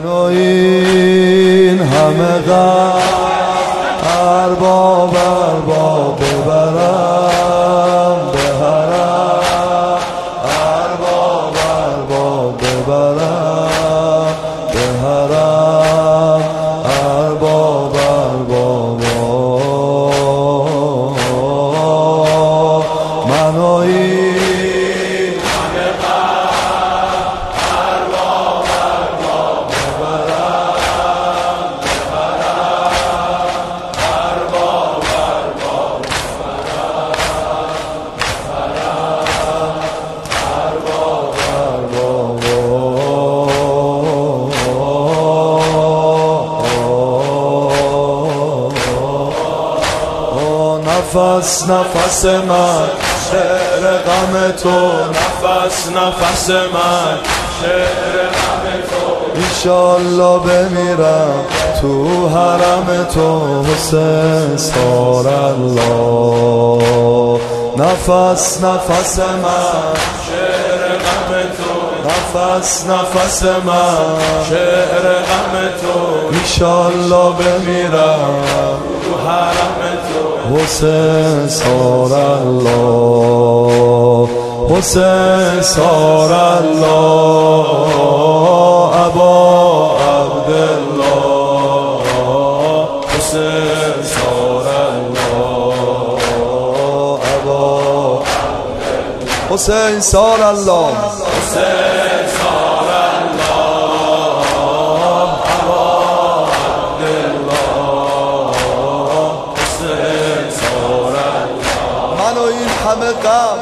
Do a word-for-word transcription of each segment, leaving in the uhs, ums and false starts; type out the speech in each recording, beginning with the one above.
من و این همه غم ارباب ارباب ببرم به حرم، ارباب ارباب ببرم به حرم، ارباب ارباب من و این همه غم ارباب ارباب ببرم به حرم، ارباب ارباب نفس نفس من شعر غم تو، نفس نفس من شعر غم تو، انشالله بمیرم تو حرم تو حسین سار الله. نفس نفس من شعر غم تو، نفس نفس من شعر غم تو، انشالله بمیرم تو حرم تو حسین سار الله، حسین سار الله، ابا عبدالله، حسین سار الله، ابا عبدالله، حسین سار الله، حسین سار الله، ابا عبدالله، حسین سار الله. من و این همه غم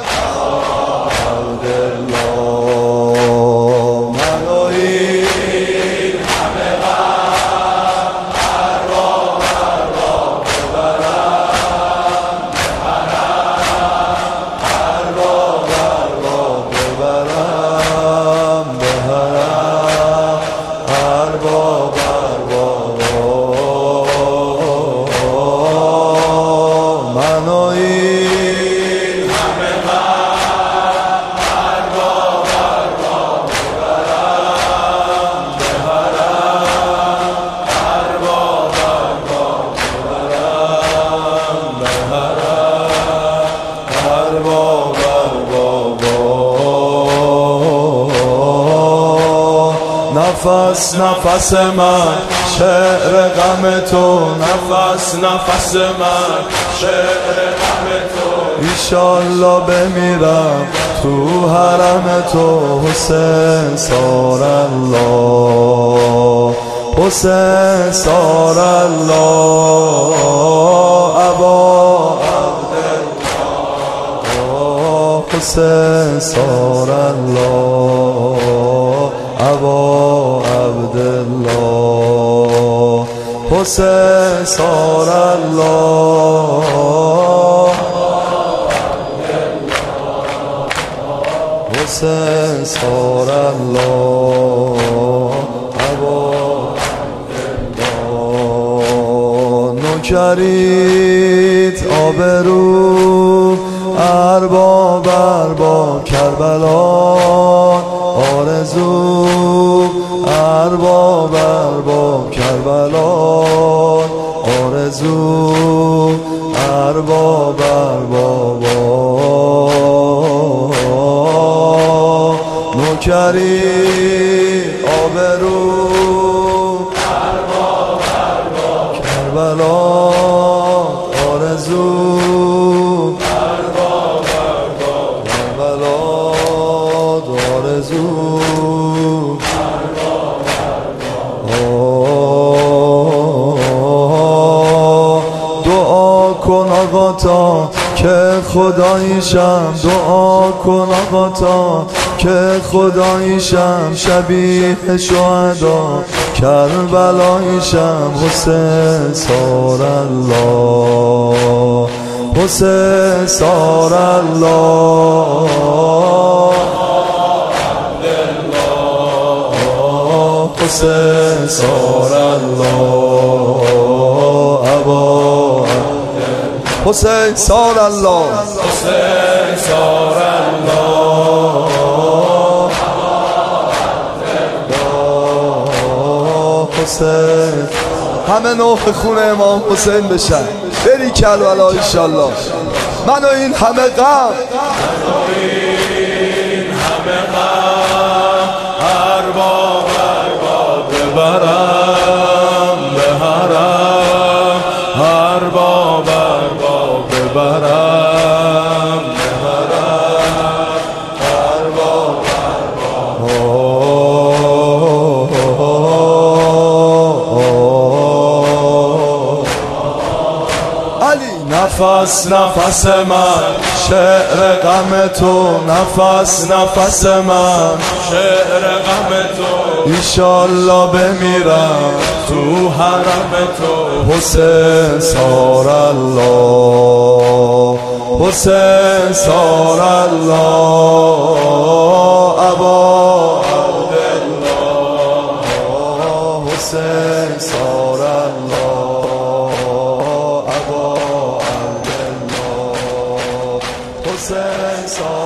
نفس نفس من شعر غم تو، نفس نفس من شعر غم تو، انشالله بمیرم تو حرم تو حسین سار الله، حسین سار الله، ابا عبدالله، حسین سار الله، ابا عبدالله، حسین سار الله، حسین سار الله، ابا عبدالله. نوکریت آبرو ارباب ارباب کربلا، آرزو ارباب ارباب کربلا، آرزو ارباب ارباب نوکری آبرو ارباب ارباب کربلا، آرزو ارباب ارباب کربلا، آرزو آقا تا که خداییشم، دعا کن آقا تا که خداییشم، شبیه شهدا کربلاییشم، حسین سار الله، حسین سار الله، حسین سار الله، ابا حسین سار الله، حسین سار الله، حسین. همه نوح خون امام حسین بشن. بری کربلا انشالله. من و این همه غم، ارباب ارباب ببرم به حرم، ارباب ارباب ببرم به حرم، ارباب علی. نفس نفس من شعر غم تو، نفس نفس من شعر غم تو، ایشالله بمیرم تو حرم تو. حسین سار الله، حسین سار الله، ابا عبدالله، حسین سار الله، ابا عبدالله، حسین سار